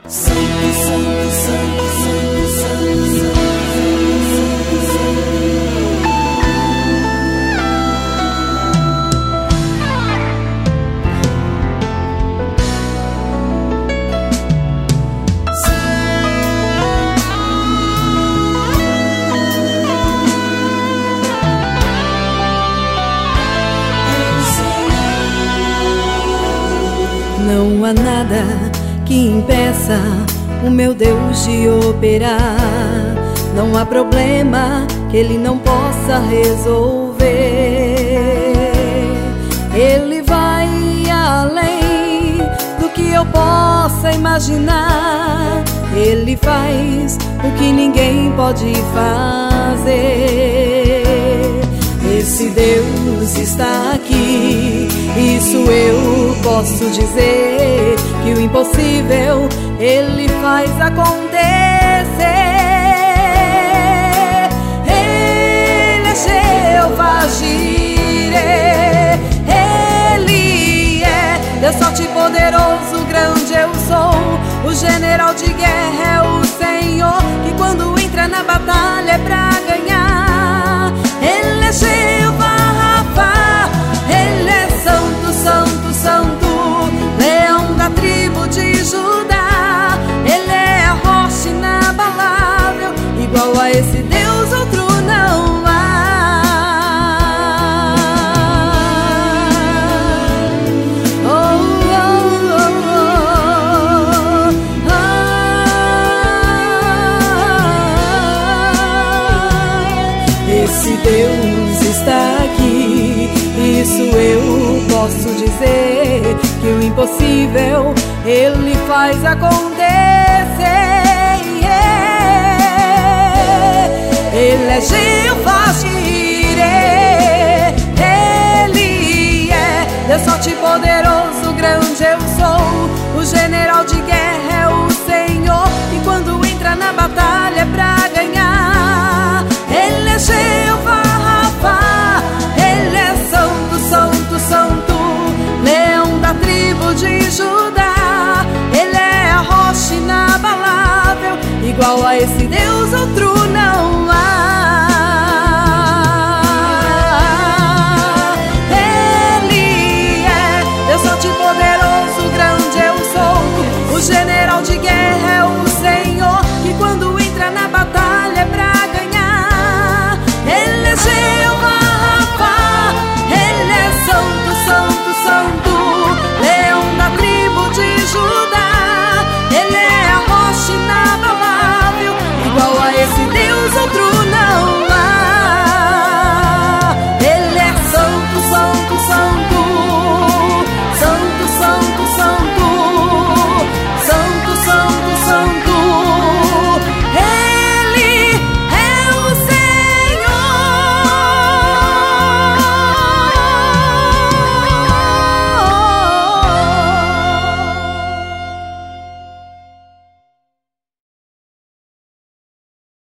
Santo, santo, santo, santo, santo, santo. Não há nada que impeça o meu Deus de operar. Não há problema que Ele não possa resolver. Ele vai além do que eu possa imaginar. Ele faz o que ninguém pode fazer. Esse Deus está aqui, isso eu posso dizer, que o impossível Ele faz acontecer. Ele é Jeová Jireh, Ele é Deus forte e poderoso, grande eu sou. O general de guerra é o Senhor, que quando entra na batalha é pra ganhar. Ele é Jeová Rafa, Ele é santo, santo, santo, leão da tribo de Judá. Ele é a rocha inabalável, igual a esse Deus outro não há. Oh, oh, oh, oh, oh. Esse Deus está aqui, isso eu posso dizer, que o impossível Ele faz acontecer. Ele é Jeová Jireh, Ele é Deus forte e poderoso, grande eu sou. O general de guerra é o Senhor, e quando entra na batalha é pra ganhar. Ele é Jeová Rafa, Ele é santo, santo, santo, leão da tribo de Judá. Ele é a rocha inabalável, igual a esse Deus outro não há. Ele é Deus forte e poderoso, grande eu sou. O general de guerra é